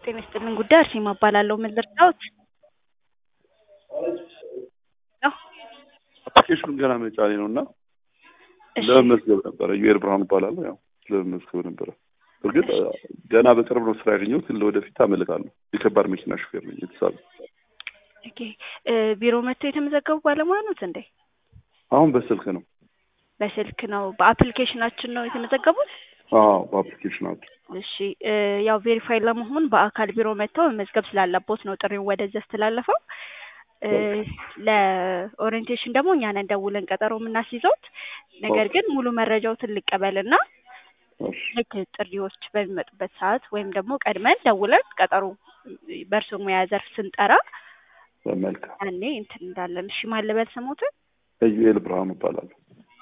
ጤና ይስጥልኝ ጉዳይ አርሴማ እባላለሁ። ምን ልርዳዎት? አፕሊኬሽን ገና መጫኔ ነውና ለመዝገብ ነበር። ዩኤል ብርሃኑ እባላለሁ። ያው ለመዝገብ ነበር። እርግጥ ገና በቅርብ ነው ስራ ያገኘሁት። ለወደፊት አመልካለሁ። የከባድ መኪና ሹፌር ነኝ። የተሳለ ኦኬ። ቢሮ መጥተው የተመዘገቡ ባለሙያ ነዎት እንዴ? አሁን በስልክ ነው። በስልክ ነው። በአፕሊኬሽናችን ነው የተመዘገቡት? አዎ በአፕሊኬሽናችን። እሺ ያው ቬሪፋይ ለመሆን በአካል ቢሮ መጥተው መመዝገብ ስላለቦት ነው ጥሪው ወደዚህ ያስተላለፈው። ለኦሪንቴሽን ደግሞ እኛ ነን ደውለን ቀጠሮ የምናስይዘውት። ነገር ግን ሙሉ መረጃዎትን ልቀበልና ልክ ጥሪዎች በሚመጡበት ሰዓት ወይም ደግሞ ቀድመን ደውለን ቀጠሮ በእርሶ ሙያ ዘርፍ ስንጠራ በመልካም እኔ እንትን እንዳለን። እሺ ማን ልበል ስሞትን? ዩኤል ብርሃኑ እባላለሁ።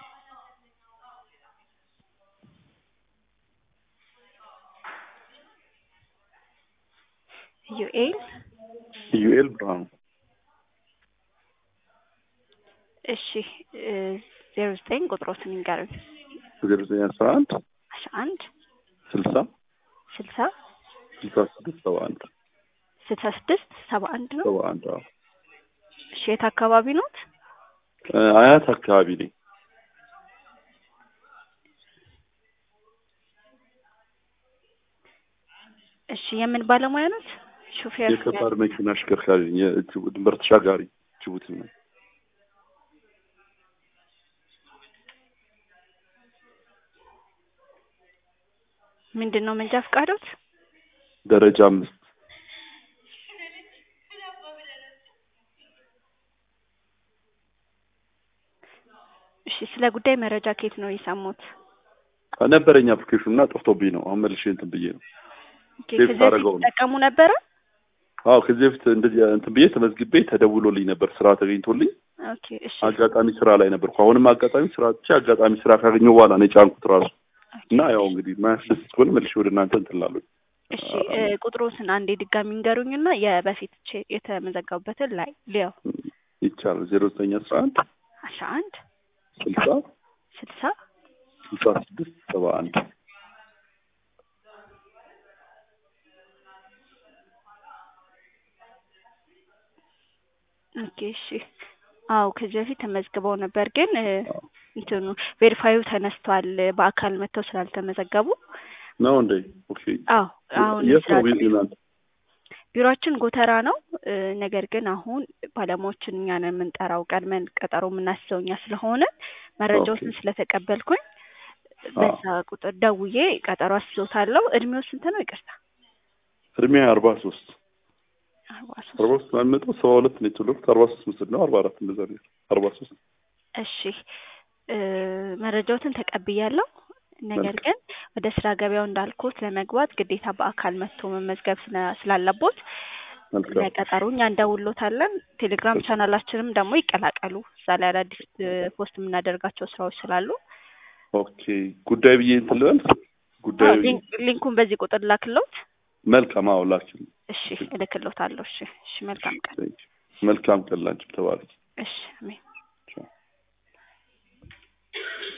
ዩኤል ብርሃኑ። እሺ 09 ቁጥሮትን ይንገሩኝ። 0911 11 60 60 66 71 66 71 ነው። 71 አዎ። እሺ የት አካባቢ ኖት? አያት አካባቢ ነኝ። እሺ የምን ባለሙያ ኖት? ሹፌር? የከባድ መኪና አሽከርካሪ ነኝ። ድንበር ተሻጋሪ ጅቡቲ ነው። ምንድነው መንጃ ፈቃዶት? ደረጃ 5። እሺ ስለ ጉዳይ መረጃ ከየት ነው የሰሙት? ነበረኝ አፕሊኬሽንና ጠፍቶብኝ ነው። አሁን መልሼ እንትን ብዬ ነው። ከዚህ ተጠቀሙ ነበረ? አዎ ከዚህ በፊት እንደዚህ እንትን ብዬ ተመዝግቤ ተደውሎልኝ ነበር። ስራ ተገኝቶልኝ። ኦኬ እሺ። አጋጣሚ ስራ ላይ ነበርኩ። አሁንም አጋጣሚ ስራ አጋጣሚ ስራ ካገኘሁ በኋላ ነው የጫንኩት ራሱ። እና ያው እንግዲህ ማያስደስት ከሆነ መልሼ ወደ እናንተ እንትን እላለሁ። እሺ ቁጥሮትን አንዴ ድጋሚ ንገሩኝና የበፊት የተመዘገቡበትን ላይ ሊያው ይቻላል። 0911 11 60 60 66 71 ኦኬ እሺ። አዎ ከዚህ በፊት ተመዝግበው ነበር ግን እንትኑ ቬሪፋዩ ተነስቷል በአካል መጥተው ስላልተመዘገቡ ነው እንዴ? ኦኬ። አዎ አሁን ቢሮአችን ጎተራ ነው። ነገር ግን አሁን ባለሙያዎችን እኛ ነን የምንጠራው። ቀድመን ቀጠሮ የምናስይዘው እኛ ስለሆነ መረጃዎችን ስለተቀበልኩኝ በዛ ቁጥር ደውዬ ቀጠሮ አስይዞታለሁ። እድሜው ስንት ነው? ይቅርታ እድሜ 43 ማለት 72 ነው የተወለድኩት። 43 ምስል ነው 44 እንደዛ ነው 43። እሺ መረጃዎትን ተቀብያለሁ። ነገር ግን ወደ ስራ ገበያው እንዳልኩት ለመግባት ግዴታ በአካል መጥቶ መመዝገብ ስላለቦት ለቀጠሮ እኛ እንደውሎታለን። ቴሌግራም ቻናላችንም ደግሞ ይቀላቀሉ። እዛ ላይ አዳዲስ ፖስት የምናደርጋቸው ስራዎች ስላሉ። ኦኬ ጉዳይ ብዬ እንትን ልበል። ጉዳይ ሊንኩን በዚህ ቁጥር ላክልዎት። መልካም አዎ ላክልኝ። እሺ እልክልዎታለሁ። እሺ እሺ መልካም ቀን። መልካም ቀን ላንቺ ተባረክ። እሺ አሜን።